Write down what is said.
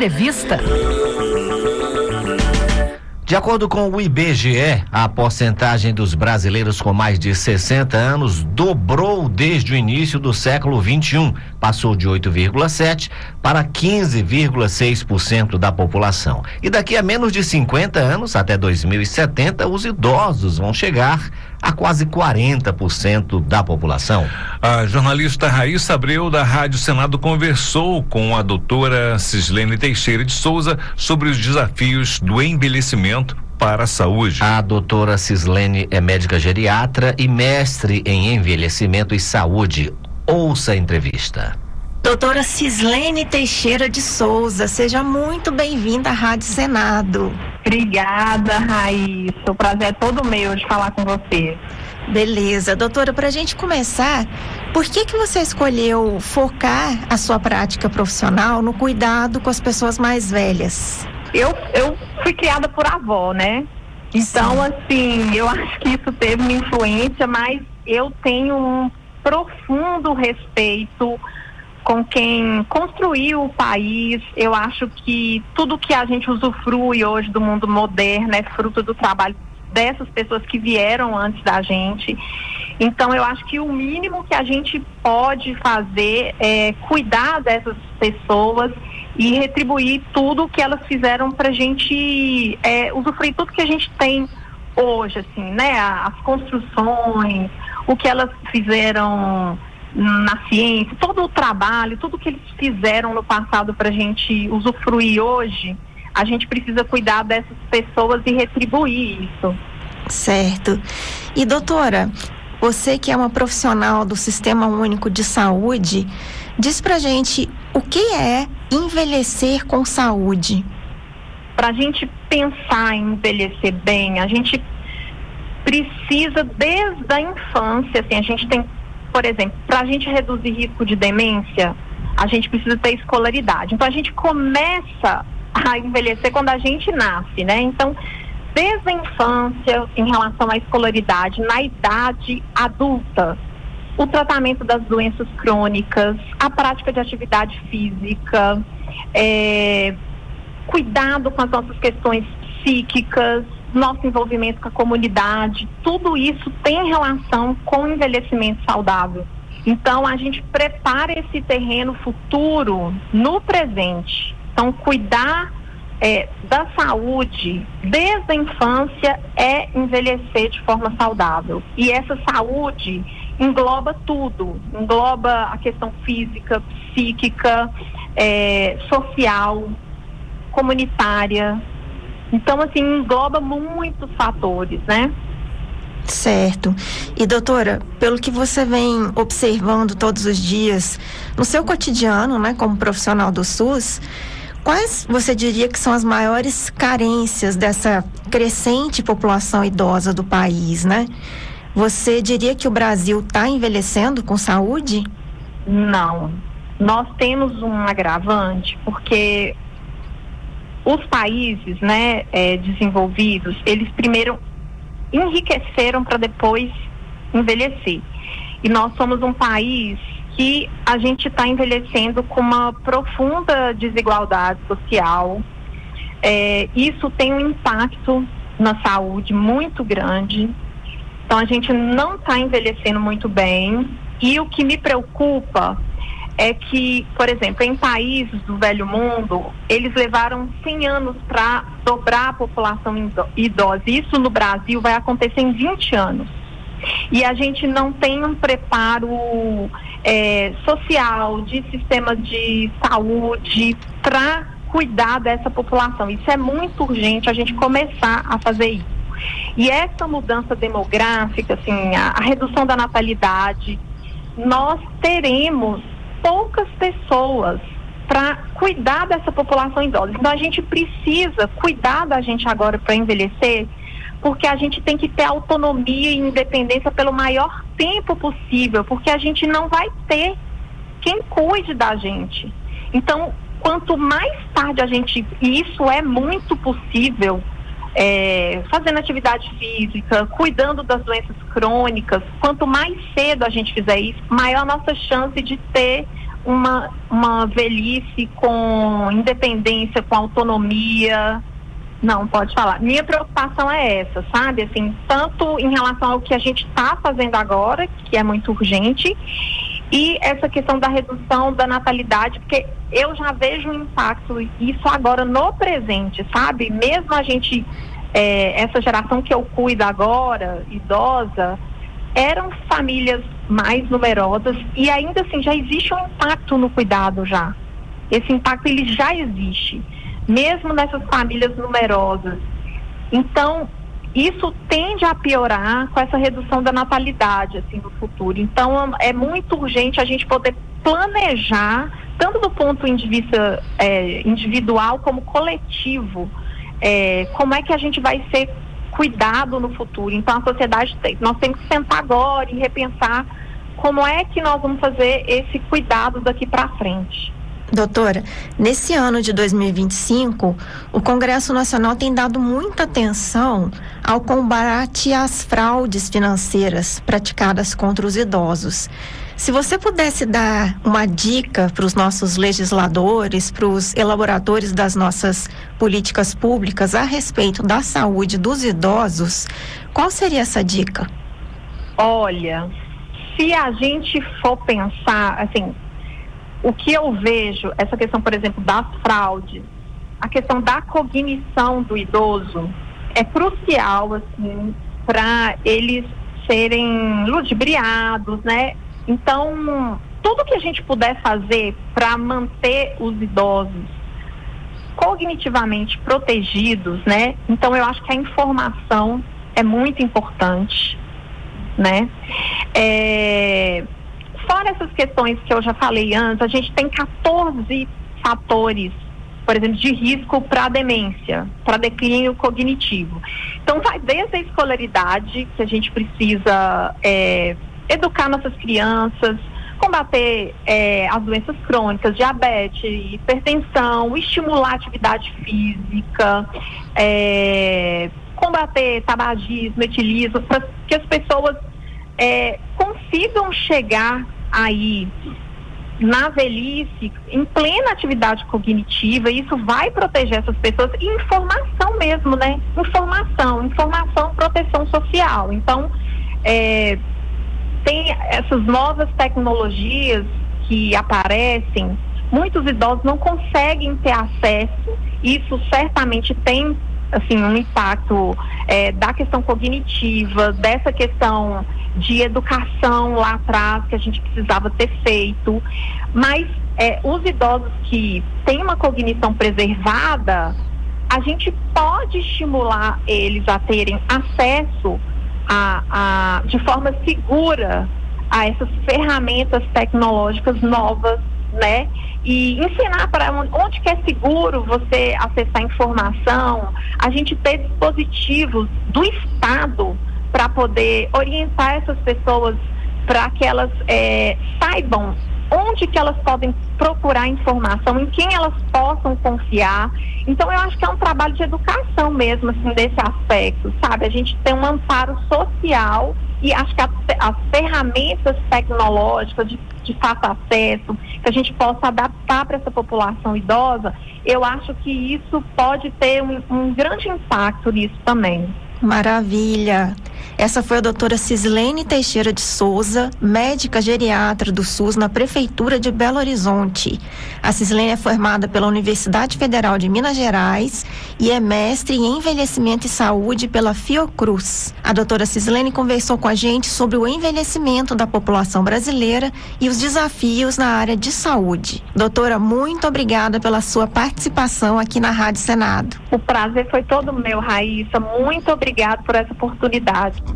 Entrevista. De acordo com o IBGE, a porcentagem dos brasileiros com mais de 60 anos dobrou desde o início do século XXI. Passou de 8,7% para 15,6% da população. E daqui a menos de 50 anos, até 2070, os idosos vão chegar a quase 40% da população. A jornalista Raíssa Abreu, da Rádio Senado, conversou com a doutora Cislene Teixeira de Souza sobre os desafios do envelhecimento para a saúde. A doutora Cislene é médica geriatra e mestre em envelhecimento e saúde. Ouça a entrevista. Doutora Cislene Teixeira de Souza, seja muito bem-vinda à Rádio Senado. Obrigada, Raíssa. O prazer é todo meu de falar com você. Beleza. Doutora, para a gente começar, por que você escolheu focar a sua prática profissional no cuidado com as pessoas mais velhas? Eu fui criada por avó, né? Então, assim, eu acho que isso teve uma influência, mas eu tenho um profundo respeito com quem construiu o país. Eu acho que tudo que a gente usufrui hoje do mundo moderno é fruto do trabalho dessas pessoas que vieram antes da gente. Então, eu acho que o mínimo que a gente pode fazer é cuidar dessas pessoas e retribuir tudo que elas fizeram pra gente usufruir tudo que a gente tem hoje, assim, né? As construções, o que elas fizeram na ciência, todo o trabalho, tudo que eles fizeram no passado pra gente usufruir hoje, a gente precisa cuidar dessas pessoas e retribuir isso. Certo. E doutora, você que é uma profissional do Sistema Único de Saúde, diz pra gente o que é envelhecer com saúde. Pra gente pensar em envelhecer bem, a gente precisa desde a infância, assim, a gente tem, por exemplo, para a gente reduzir risco de demência, a gente precisa ter escolaridade. Então, a gente começa a envelhecer quando a gente nasce, né? Então, desde a infância, em relação à escolaridade, na idade adulta, o tratamento das doenças crônicas, a prática de atividade física, cuidado com as nossas questões psíquicas, nosso envolvimento com a comunidade, tudo isso tem relação com o envelhecimento saudável. Então, a gente prepara esse terreno futuro no presente. Então, cuidar da saúde desde a infância é envelhecer de forma saudável. E essa saúde engloba tudo, engloba a questão física, psíquica, social, comunitária. Então, assim, engloba muitos fatores, né? Certo. E doutora, pelo que você vem observando todos os dias no seu cotidiano, né, como profissional do SUS, quais você diria que são as maiores carências dessa crescente população idosa do país, né? Você diria que o Brasil está envelhecendo com saúde? Não. Nós temos um agravante, porque os países, né, desenvolvidos, eles primeiro enriqueceram para depois envelhecer. E nós somos um país que a gente está envelhecendo com uma profunda desigualdade social. Isso tem um impacto na saúde muito grande. Então, a gente não está envelhecendo muito bem. E o que me preocupa é que, por exemplo, em países do velho mundo, eles levaram 100 anos para dobrar a população idosa. Isso no Brasil vai acontecer em 20 anos. E a gente não tem um preparo social, de sistema de saúde para cuidar dessa população. Isso é muito urgente, a gente começar a fazer isso. E essa mudança demográfica, assim, a redução da natalidade, nós teremos poucas pessoas para cuidar dessa população idosa. Então, a gente precisa cuidar da gente agora para envelhecer, porque a gente tem que ter autonomia e independência pelo maior tempo possível, porque a gente não vai ter quem cuide da gente. Então, quanto mais tarde a gente... E isso é muito possível, fazendo atividade física, cuidando das doenças crônicas. Quanto mais cedo a gente fizer isso, maior a nossa chance de ter uma velhice com independência, com autonomia. Não, pode falar. Minha preocupação é essa, sabe? Assim, tanto em relação ao que a gente está fazendo agora, que é muito urgente, e essa questão da redução da natalidade, porque eu já vejo um impacto isso agora no presente, sabe? Mesmo a gente, essa geração que eu cuido agora, idosa, eram famílias mais numerosas e ainda assim já existe um impacto no cuidado já. Esse impacto ele já existe, mesmo nessas famílias numerosas. Então, isso tende a piorar com essa redução da natalidade, assim, no futuro. Então, é muito urgente a gente poder planejar, tanto do ponto de vista individual como coletivo, como é que a gente vai ser cuidado no futuro. Então, a sociedade nós temos que sentar agora e repensar como é que nós vamos fazer esse cuidado daqui para frente. Doutora, nesse ano de 2025, o Congresso Nacional tem dado muita atenção ao combate às fraudes financeiras praticadas contra os idosos. Se você pudesse dar uma dica para os nossos legisladores, para os elaboradores das nossas políticas públicas a respeito da saúde dos idosos, qual seria essa dica? Olha, se a gente for pensar, assim, o que eu vejo, essa questão, por exemplo, das fraudes, a questão da cognição do idoso é crucial, assim, para eles serem ludibriados, né? Então, tudo que a gente puder fazer para manter os idosos cognitivamente protegidos, né? Então, eu acho que a informação é muito importante, né? Fora essas questões que eu já falei antes, a gente tem 14 fatores, por exemplo, de risco para a demência, para declínio cognitivo. Então, vai desde a escolaridade, que a gente precisa educar nossas crianças, combater as doenças crônicas, diabetes, hipertensão, estimular a atividade física, combater tabagismo, etilismo, para que as pessoas consigam chegar aí na velhice em plena atividade cognitiva. Isso vai proteger essas pessoas. E informação mesmo, né? Informação, proteção social. Então, tem essas novas tecnologias que aparecem, muitos idosos não conseguem ter acesso. Isso certamente tem, assim, um impacto da questão cognitiva, dessa questão de educação lá atrás que a gente precisava ter feito. Mas os idosos que têm uma cognição preservada, a gente pode estimular eles a terem acesso de forma segura a essas ferramentas tecnológicas novas, né? E ensinar para onde que é seguro você acessar informação, a gente ter dispositivos do Estado para poder orientar essas pessoas para que elas saibam onde que elas podem procurar informação, em quem elas possam confiar. Então, eu acho que é um trabalho de educação mesmo, assim, desse aspecto, sabe? A gente tem um amparo social e acho que as ferramentas tecnológicas de fácil acesso, que a gente possa adaptar para essa população idosa, eu acho que isso pode ter um grande impacto nisso também. Maravilha! Essa foi a doutora Cislene Teixeira de Souza, médica geriatra do SUS na Prefeitura de Belo Horizonte. A Cislene é formada pela Universidade Federal de Minas Gerais e é mestre em envelhecimento e saúde pela Fiocruz. A doutora Cislene conversou com a gente sobre o envelhecimento da população brasileira e os desafios na área de saúde. Doutora, muito obrigada pela sua participação aqui na Rádio Senado. O prazer foi todo meu, Raíssa. Muito obrigada por essa oportunidade.